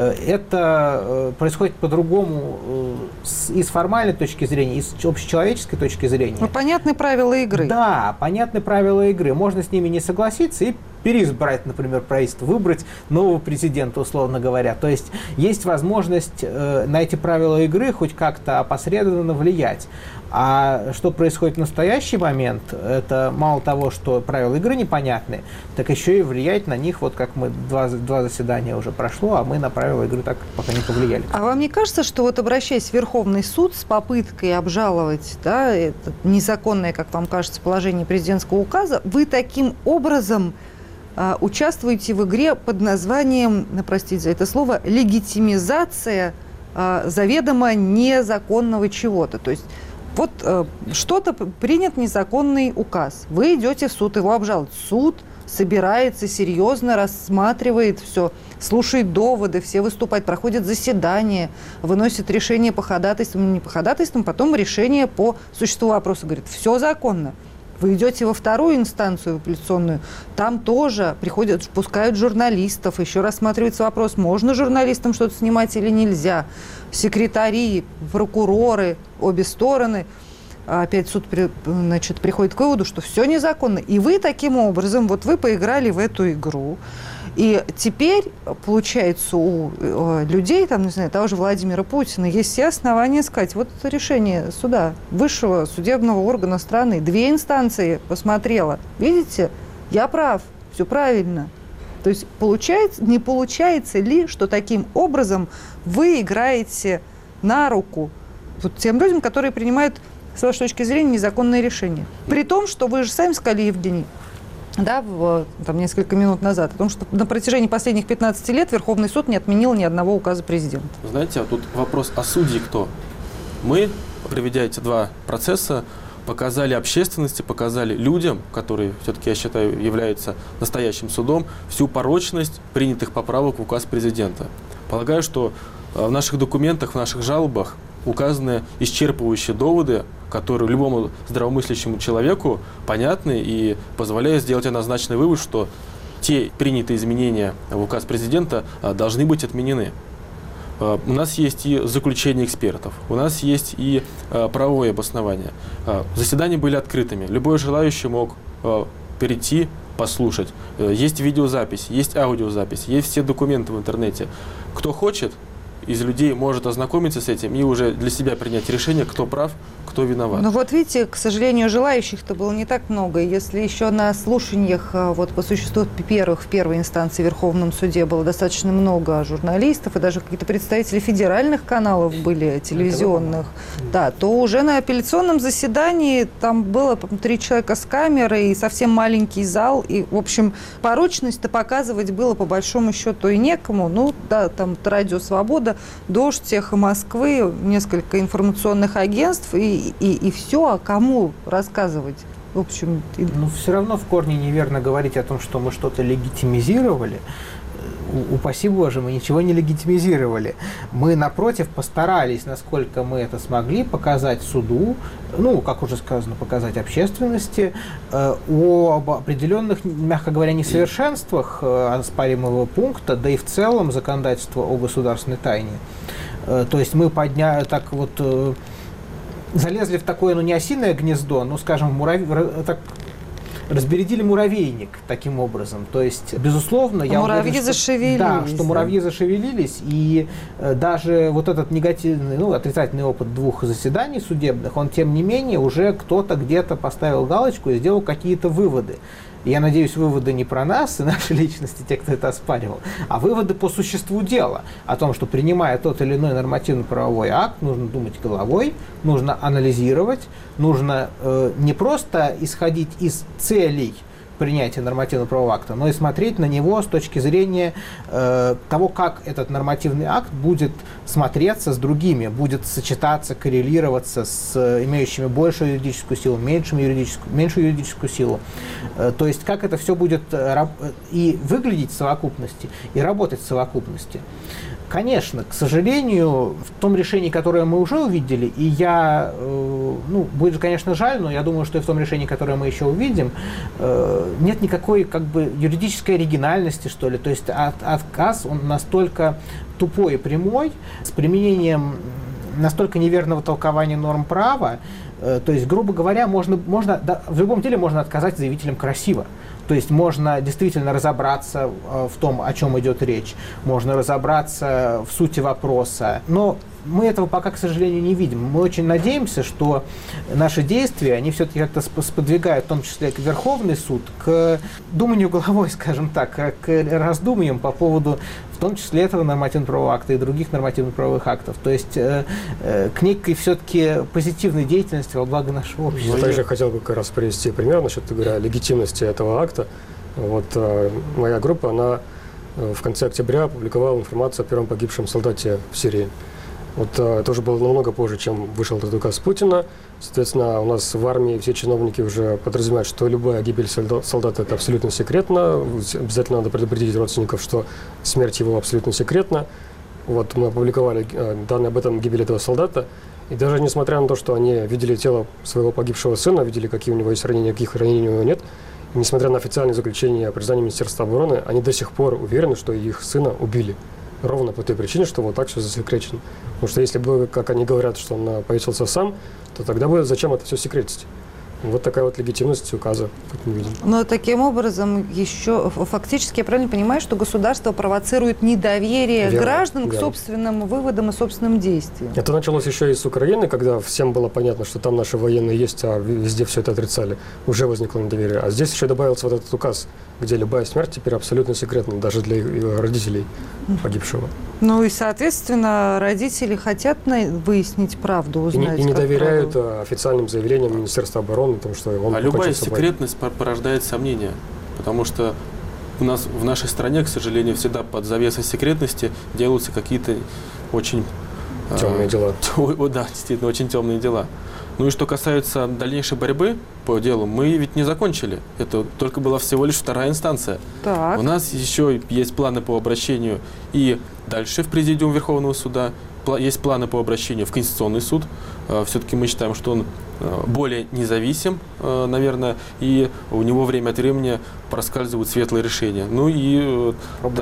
это происходит по-другому и с формальной точки зрения, и с общечеловеческой точки зрения. Понятны правила игры. Да, понятны правила игры. Можно с ними не согласиться и переизбрать, например, правительство, выбрать нового президента, условно говоря. То есть есть возможность на эти правила игры хоть как-то опосредованно влиять. А что происходит в настоящий момент, это мало того, что правила игры непонятны, так еще и влиять на них, как мы два заседания уже прошло, а мы на правила игры так пока не повлияли. А вам не кажется, что обращаясь в Верховный суд с попыткой обжаловать это незаконное, как вам кажется, положение президентского указа, вы таким образом участвуете в игре под названием, простите за это слово, легитимизация заведомо незаконного чего-то. То есть что-то принят незаконный указ. Вы идете в суд его обжаловать. Суд собирается серьезно, рассматривает все, слушает доводы, все выступают, проходит заседание, выносит решение по ходатайствам, не по ходатайствам, потом решение по существу вопроса. Говорит, все законно. Вы идете во вторую инстанцию, в апелляционную, там тоже пускают журналистов, еще рассматривается вопрос, можно журналистам что-то снимать или нельзя. Секретари, прокуроры, обе стороны. Опять суд приходит к выводу, что все незаконно. И вы таким образом, вы поиграли в эту игру. И теперь, получается, у людей, того же Владимира Путина, есть все основания сказать, это решение суда, высшего судебного органа страны, 2 инстанции посмотрела. Видите, я прав, все правильно. То есть не получается ли, что таким образом вы играете на руку тем людям, которые принимают, с вашей точки зрения, незаконные решения? При том, что вы же сами сказали, Евгений, несколько минут назад, о том, что на протяжении последних 15 лет Верховный суд не отменил ни одного указа президента. Знаете, тут вопрос, а судьи кто? Мы, проведя эти 2 процесса, показали общественности, показали людям, которые, все-таки, я считаю, являются настоящим судом, всю порочность принятых поправок в указ президента. Полагаю, что в наших документах, в наших жалобах указаны исчерпывающие доводы, которые любому здравомыслящему человеку понятны и позволяют сделать однозначный вывод, что те принятые изменения в указ президента должны быть отменены. У нас есть и заключение экспертов, у нас есть и правовое обоснование. Заседания были открытыми, любой желающий мог перейти, послушать. Есть видеозапись, есть аудиозапись, есть все документы в интернете. Кто хочет из людей может ознакомиться с этим и уже для себя принять решение, кто прав, кто виноват. Ну вот видите, к сожалению, желающих-то было не так много. Если еще на слушаниях вот по существу в первой инстанции в Верховном суде было достаточно много журналистов, и даже какие-то представители федеральных каналов были, телевизионных, да, то уже на апелляционном заседании там было 3 человека с камерой и совсем маленький зал. И, в общем, порочность-то показывать было по большому счету и некому. Ну, да, там радио «Свобода», «Дождь», «Эхо Москвы», несколько информационных агентств и все, а кому рассказывать? В общем, но все равно в корне неверно говорить о том, что мы что-то легитимизировали. Упаси Боже, мы ничего не легитимизировали. Мы, напротив, постарались, насколько мы это смогли, показать суду, ну, как уже сказано, показать общественности об определенных, мягко говоря, несовершенствах оспаримого пункта, да и в целом законодательства о государственной тайне. То есть мы залезли в такое, ну, не осиное гнездо, ну, скажем, разбередили муравейник таким образом. То есть, безусловно, я муравьи уверен, зашевелились. Да, что муравьи зашевелились, и даже вот этот негативный, ну, отрицательный опыт 2 заседаний судебных, он, тем не менее, уже кто-то где-то поставил галочку и сделал какие-то выводы. Я надеюсь, выводы не про нас и наши личности, те, кто это оспаривал, а выводы по существу дела. О том, что, принимая тот или иной нормативно-правовой акт, нужно думать головой, нужно анализировать, нужно не просто исходить из целей принятия нормативно-правового акта, но и смотреть на него с точки зрения того, как этот нормативный акт будет смотреться с другими, будет сочетаться, коррелироваться с имеющими большую юридическую силу, меньшую юридическую силу. То есть как это все будет и выглядеть в совокупности, и работать в совокупности. Конечно, к сожалению, в том решении, которое мы уже увидели, и я, ну, будет, конечно, жаль, но я думаю, что и в том решении, которое мы еще увидим, нет никакой, как бы, юридической оригинальности, что ли. То есть отказ, он настолько тупой и прямой, с применением настолько неверного толкования норм права, то есть, грубо говоря, в любом деле можно отказать заявителям красиво. То есть можно действительно разобраться в том, о чем идет речь, можно разобраться в сути вопроса, но мы этого пока, к сожалению, не видим. Мы очень надеемся, что наши действия, они все-таки как-то сподвигают, в том числе к Верховный суд, к думанию головой, скажем так, к раздумьям по поводу, в том числе этого нормативно-правового акта и других нормативно-правовых актов. То есть к некой все-таки позитивной деятельности во благо нашего общества. Я также хотел бы как раз привести пример насчет, говоря, легитимности этого акта. Вот моя группа, она в конце октября опубликовала информацию о первом погибшем солдате в Сирии. Вот это уже было намного позже, чем вышел этот указ Путина. Соответственно, у нас в армии все чиновники уже подразумевают, что любая гибель солдата – это абсолютно секретно. Обязательно надо предупредить родственников, что смерть его абсолютно секретна. Вот мы опубликовали данные об этом гибели этого солдата. И даже несмотря на то, что они видели тело своего погибшего сына, видели, какие у него есть ранения, каких ранений у него нет, и несмотря на официальное заключение о признании Министерства обороны, они до сих пор уверены, что их сына убили. Ровно по той причине, что вот так все засекречено. Потому что если бы, как они говорят, что он повесился сам, то тогда бы зачем это все секретить? Вот такая вот легитимность указа, как мы видим. Но таким образом еще фактически я правильно понимаю, что государство провоцирует недоверие граждан к собственным выводам и собственным действиям. Это началось еще и с Украины, когда всем было понятно, что там наши военные есть, а везде все это отрицали. Уже возникло недоверие. А здесь еще добавился вот этот указ, где любая смерть теперь абсолютно секретна, даже для родителей погибшего. Ну и, соответственно, родители хотят выяснить правду, узнать. И не доверяют официальным заявлениям Министерства обороны, потому что он любая секретность порождает сомнения, потому что у нас в нашей стране, к сожалению, всегда под завесой секретности делаются какие-то очень темные дела. Да, действительно, очень темные дела. Ну и что касается дальнейшей борьбы по делу, мы ведь не закончили. Это только была всего лишь вторая инстанция. Так. У нас еще есть планы по обращению и дальше в Президиум Верховного суда, есть планы по обращению в Конституционный суд. Все-таки мы считаем, что он более независим, наверное, и у него время от времени проскальзывают светлые решения. Ну и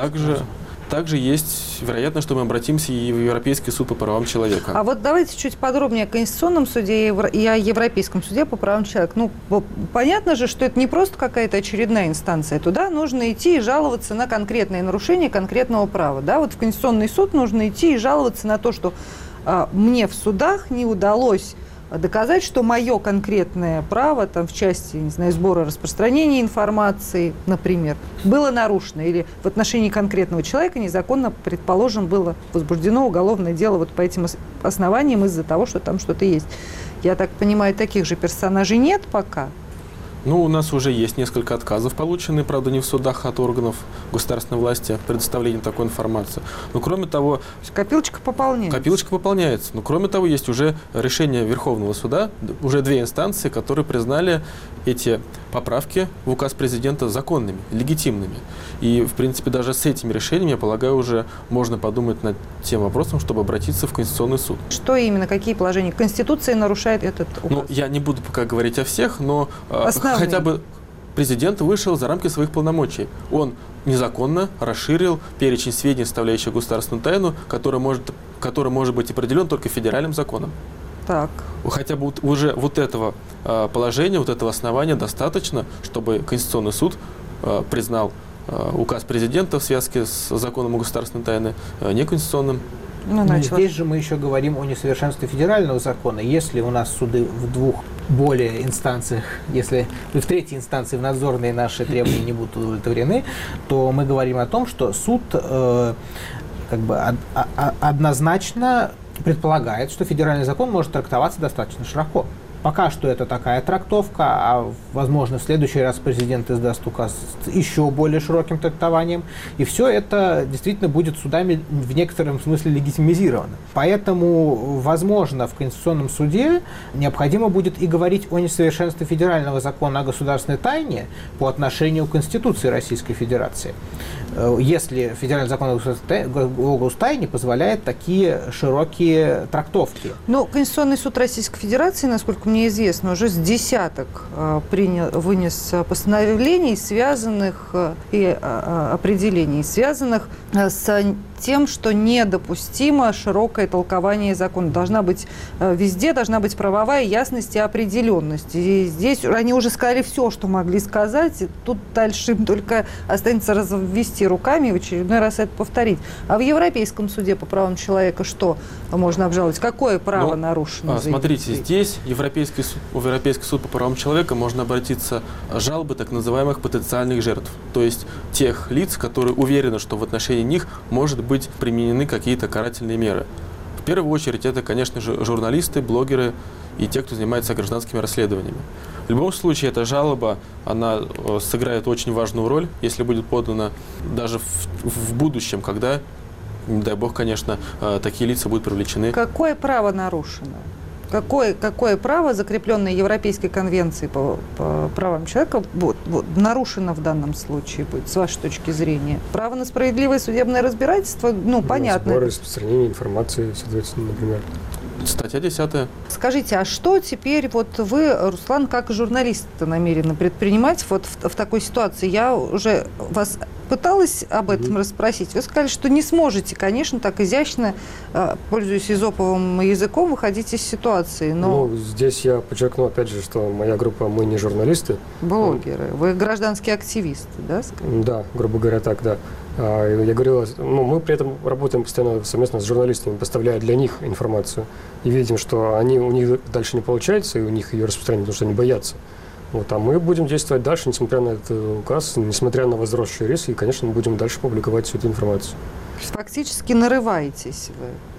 также есть вероятность, что мы обратимся и в Европейский суд по правам человека. А вот давайте чуть подробнее о Конституционном суде и о Европейском суде по правам человека. Ну, понятно же, что это не просто какая-то очередная инстанция. Туда нужно идти и жаловаться на конкретные нарушения конкретного права. Да? Вот в Конституционный суд нужно идти и жаловаться на то, что мне в судах не удалось доказать, что мое конкретное право там, в части, не знаю, сбора распространения информации, например, было нарушено. Или в отношении конкретного человека незаконно, предположим, было возбуждено уголовное дело вот по этим основаниям из-за того, что там что-то есть. Я так понимаю, таких же персонажей нет пока? Ну, у нас уже есть несколько отказов получены, правда, не в судах, а от органов государственной власти в предоставлении такой информации. Но кроме того... Копилочка пополняется. Копилочка пополняется. Но кроме того, есть уже решение Верховного суда, уже 2 инстанции, которые признали эти поправки в указ президента законными, легитимными. И, в принципе, даже с этими решениями, я полагаю, уже можно подумать над тем вопросом, чтобы обратиться в Конституционный суд. Что именно, какие положения Конституции нарушает этот указ? Ну, я не буду пока говорить о всех, но хотя бы президент вышел за рамки своих полномочий. Он незаконно расширил перечень сведений, составляющих государственную тайну, который может быть определен только федеральным законом. Так. Хотя бы уже вот этого положения, вот этого основания достаточно, чтобы Конституционный суд признал указ президента в связке с законом о государственной тайне неконституционным. Здесь же мы еще говорим о несовершенстве федерального закона. Если у нас суды в 2 более инстанциях, если в 3-й инстанции в надзорные наши требования не будут удовлетворены, то мы говорим о том, что суд однозначно предполагает, что федеральный закон может трактоваться достаточно широко. Пока что это такая трактовка, а, возможно, в следующий раз президент издаст указ с еще более широким трактованием. И все это действительно будет судами в некотором смысле легитимизировано. Поэтому, возможно, в Конституционном суде необходимо будет и говорить о несовершенстве федерального закона о государственной тайне по отношению к Конституции Российской Федерации. Если федеральный закон о гостайне позволяет такие широкие трактовки. Ну, Конституционный суд Российской Федерации, насколько мне известно, уже с десяток вынес постановлений, связанных и определений, связанных с тем, что недопустимо широкое толкование закона. Везде должна быть правовая ясность и определенность. И здесь они уже сказали все, что могли сказать. И тут дальше им только останется развести руками и в очередной раз это повторить. А в Европейском суде по правам человека что можно обжаловать? Какое право нарушено? Смотрите, здесь в Европейский суд по правам человека можно обратиться с жалобы так называемых потенциальных жертв. То есть тех лиц, которые уверены, что в отношении них может быть применены какие-то карательные меры. В первую очередь это, конечно же, журналисты, блогеры и те, кто занимается гражданскими расследованиями. В любом случае, эта жалоба, она сыграет очень важную роль, если будет подана даже в будущем, когда, не дай бог, конечно, такие лица будут привлечены. Какое право нарушено? Какое право, закрепленное Европейской конвенцией по правам человека, нарушено в данном случае будет, с вашей точки зрения? Право на справедливое судебное разбирательство? Понятно. Сбор и распространение информации, соответственно, например. Статья 10. Скажите, а что теперь вы, Руслан, как журналист намерены предпринимать в такой ситуации? Я уже вас пыталась об этом расспросить. Вы сказали, что не сможете, конечно, так изящно, пользуясь эзоповым языком, выходить из ситуации. Но... здесь я подчеркну, опять же, что моя группа, мы не журналисты. Блогеры. Вы гражданские активисты, да? Скорее? Да, грубо говоря, так, да. Я говорил, мы при этом работаем постоянно совместно с журналистами, поставляя для них информацию. И видим, что у них дальше не получается, и у них ее распространить, потому что они боятся. А мы будем действовать дальше, несмотря на этот указ, несмотря на возросшие риски, и, конечно, мы будем дальше публиковать всю эту информацию. Фактически нарываетесь вы.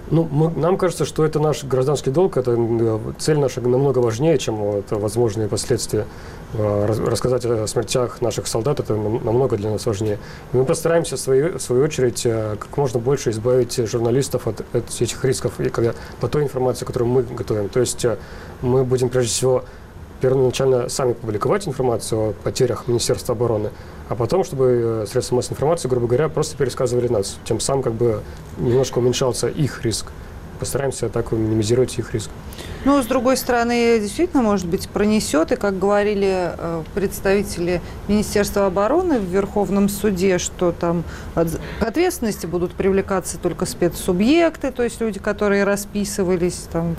Нам кажется, что это наш гражданский долг, это цель наша намного важнее, чем возможные последствия. Рассказать о смертях наших солдат – это намного для нас важнее. И мы постараемся, в свою очередь, как можно больше избавить журналистов от этих рисков по той информации, которую мы готовим. То есть мы будем, прежде всего, первоначально сами публиковать информацию о потерях Министерства обороны, а потом, чтобы средства массовой информации, грубо говоря, просто пересказывали нас. Тем самым немножко уменьшался их риск. Постараемся так минимизировать их риск. С другой стороны, действительно, может быть, пронесет, и, как говорили представители Министерства обороны в Верховном суде, что там к ответственности будут привлекаться только спецсубъекты, то есть люди, которые расписывались там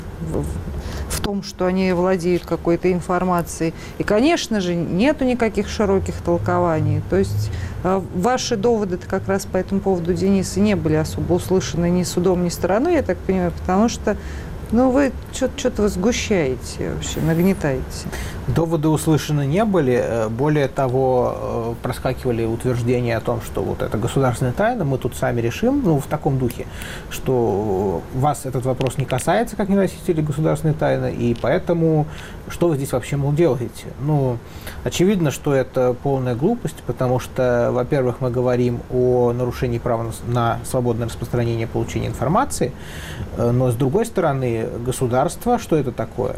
в том, что они владеют какой-то информацией. И, конечно же, нету никаких широких толкований. То есть ваши доводы-то как раз по этому поводу, Денис, и не были особо услышаны ни судом, ни стороной, я так понимаю, потому что вы что-то сгущаете вообще, нагнетаете. Доводы услышаны не были. Более того, проскакивали утверждения о том, что вот это государственная тайна, мы тут сами решим, в таком духе, что вас этот вопрос не касается, как носителей государственной тайны, и поэтому что вы здесь вообще, делаете? Очевидно, что это полная глупость, потому что, во-первых, мы говорим о нарушении права на свободное распространение и получение информации, но, с другой стороны, государство, что это такое?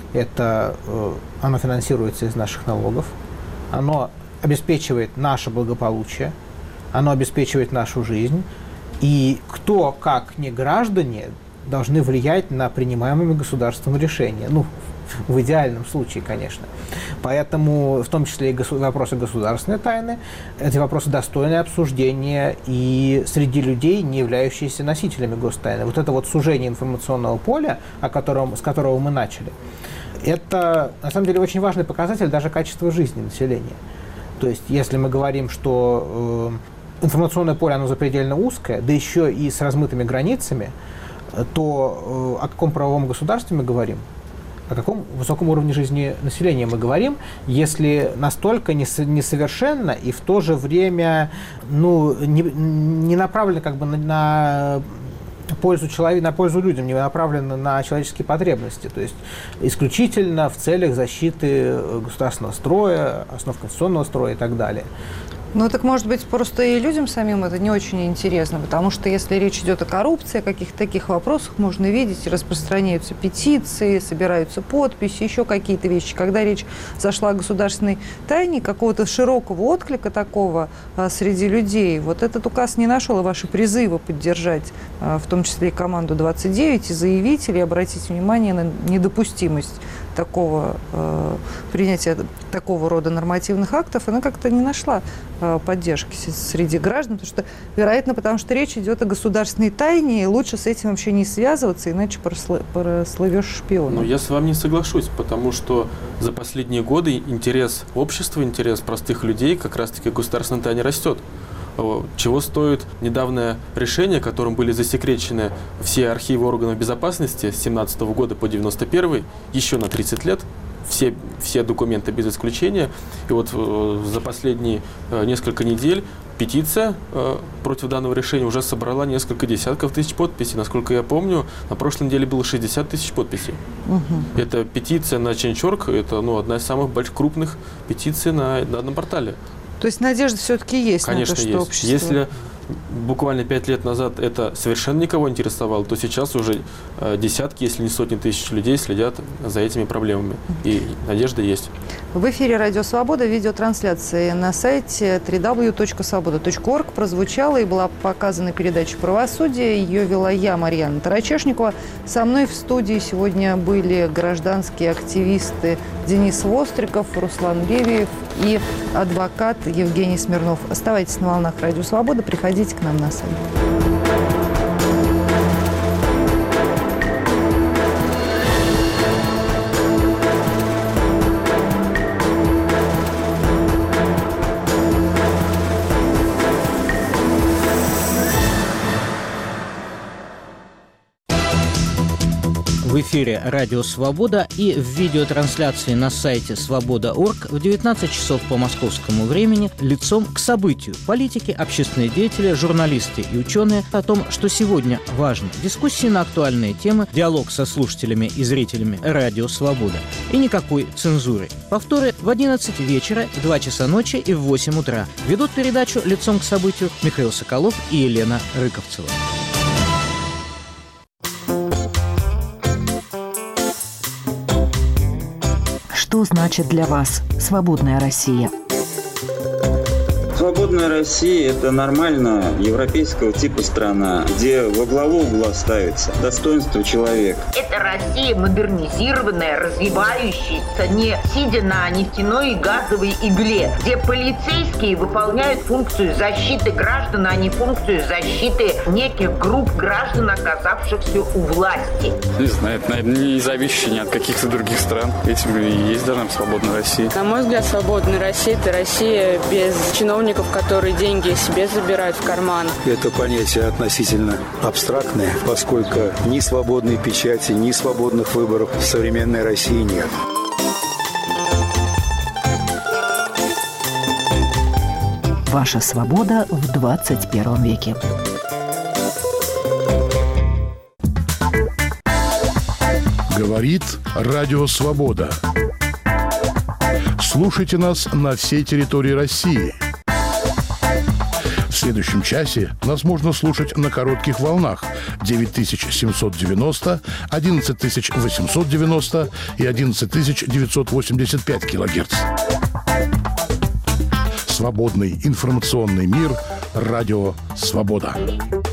Оно финансируется из наших налогов, оно обеспечивает наше благополучие, оно обеспечивает нашу жизнь, и кто, как не граждане, должны влиять на принимаемые государством решения. В идеальном случае, конечно. Поэтому, в том числе и вопросы государственной тайны, эти вопросы достойны обсуждения и среди людей, не являющихся носителями гостайны. Вот это сужение информационного поля, с которого мы начали, это, на самом деле, очень важный показатель даже качества жизни населения. То есть, если мы говорим, что информационное поле, оно запредельно узкое, да еще и с размытыми границами, то о каком правовом государстве мы говорим? О каком высоком уровне жизни населения мы говорим, если настолько несовершенно и в то же время не направлено на пользу человеку, на пользу людям, не направлено на человеческие потребности, то есть исключительно в целях защиты государственного строя, основ конституционного строя и так далее. Так, может быть, просто и людям самим это не очень интересно, потому что если речь идет о коррупции, о каких-то таких вопросах, можно видеть, распространяются петиции, собираются подписи, еще какие-то вещи. Когда речь зашла о государственной тайне, какого-то широкого отклика такого среди людей, этот указ не нашел, и ваши призывы поддержать, в том числе и команду 29, и заявить или обратить внимание на недопустимость принятия такого рода нормативных актов, она как-то не нашла поддержки среди граждан, потому что речь идет о государственной тайне, и лучше с этим вообще не связываться, иначе прослывешь шпионом. Я с вами не соглашусь, потому что за последние годы интерес общества, интерес простых людей как раз-таки к государственной тайне растет. Чего стоит недавнее решение, которым были засекречены все архивы органов безопасности с 1917 года по 1991, еще на 30 лет, все документы без исключения. И за последние несколько недель петиция против данного решения уже собрала несколько десятков тысяч подписей. Насколько я помню, на прошлой неделе было 60 тысяч подписей. Угу. Это петиция на Change.org, это одна из самых крупных петиций на данном портале. То есть надежда все-таки есть, конечно, на то, что есть. общество... Если буквально 5 лет назад это совершенно никого не интересовало, то сейчас уже десятки, если не сотни тысяч людей следят за этими проблемами. И надежда есть. В эфире «Радио Свобода» видеотрансляция на сайте www.svoboda.org прозвучала и была показана передача «Правосудие». Ее вела я, Марьяна Тарачешникова. Со мной в студии сегодня были гражданские активисты Денис Востриков, Руслан Левиев и адвокат Евгений Смирнов. Оставайтесь на волнах «Радио Свобода», приходите к нам на сайт. в эфире «Радио Свобода» и в видеотрансляции на сайте свобода.орг в 19 часов по московскому времени лицом к событию. Политики, общественные деятели, журналисты и ученые о том, что сегодня важно. Дискуссии на актуальные темы, диалог со слушателями и зрителями «Радио Свобода». И никакой цензуры. Повторы в 11 вечера, в 2 часа ночи и в 8 утра. Ведут передачу «Лицом к событию» Михаил Соколов и Елена Рыковцева. Что значит для вас свободная Россия? Свободная Россия – это нормально европейского типа страна, где во главу угла ставится достоинство человека. Это Россия модернизированная, развивающаяся, не сидя на нефтяной и газовой игле, где полицейские выполняют функцию защиты граждан, а не функцию защиты неких групп граждан, оказавшихся у власти. Не знаю, это, наверное, не зависящее ни от каких-то других стран. Этим и есть должна быть свободная Россия. На мой взгляд, свободная Россия – это Россия без чиновников, которые деньги себе забирают в карман. Это понятие относительно абстрактное, поскольку ни свободной печати, ни свободных выборов в современной России нет. Ваша свобода в 21 веке. Говорит Радио Свобода. Слушайте нас на всей территории России. В следующем часе нас можно слушать на коротких волнах 9790, 11890 и 11985 килогерц. Свободный информационный мир. Радио Свобода.